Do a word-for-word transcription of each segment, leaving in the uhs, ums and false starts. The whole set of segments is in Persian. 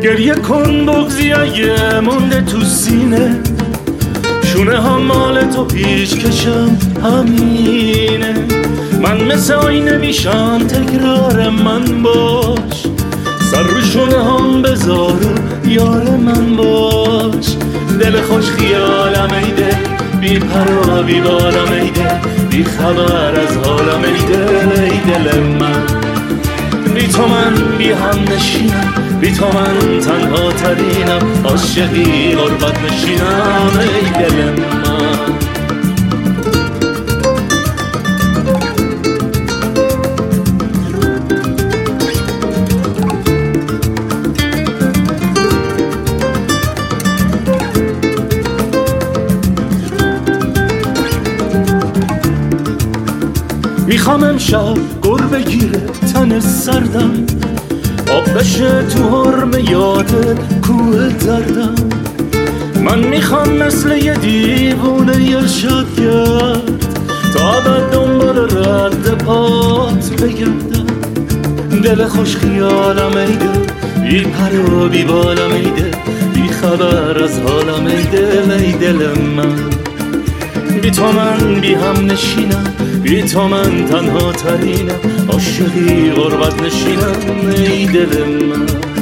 گریه کن بغضی اگه مونده تو سینه، شونه ها مال تو پیش کشم همینه. من مثل آینه میشم تکرار من باش، سر رو شونه هم بذار و یار من باش. دل خوش خیالم ایده، بی پروا بی بالم ایده، بی خبر از حالم ایده. ای دل من بی تو من بی هم نشینم، بی تو من تنها ترینم، عاشقی غربت نشینم. ای دل من میخوام امشب گر بگیره تن سردم، آب بشه تو حرم یاد کوه دردم. من میخوام مثل یه دیوونه ارشاد کرد، تا بعد دنبال رد پات بگردم. دل خوش خیالم ایده، بی پر و بی بالم ایده، بی خبر از حالم ایده. ای دل من بی تو من بی هم نشینم، بی تو من تنها ترینم، عاشقی غربت نشینم. ای دل من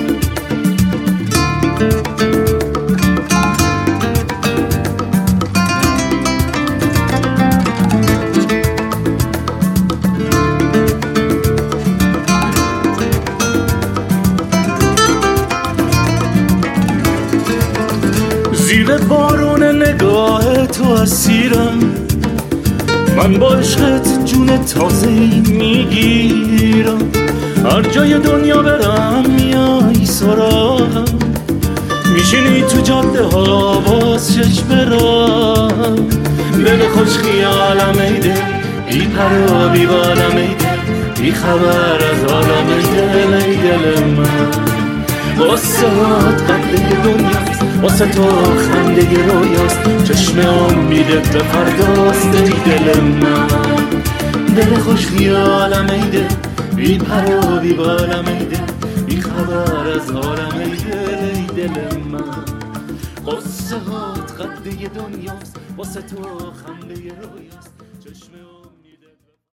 زیر بارون نگاه تو اسیرم، من با عشقت جون تازه‌ای میگیرم. هر جای دنیا برم میای سراغم، میشینی تو جاده ها باز چشم راهم. دل خوش خیالم ایده، بی پر و بی بالم ایده، بی خبر از حالم ایده. ای دل من واسه هات قبله دنیاست، واسه تو خنده رویاست، چشم امیدت به فرداست. ای دل من دل خوش خیالم ایده، بی پر و بی بالم ایده، بی خبر از حالم ایده. ای دل من واسه هات قبله دنیاست، واسه تو خنده رویاست.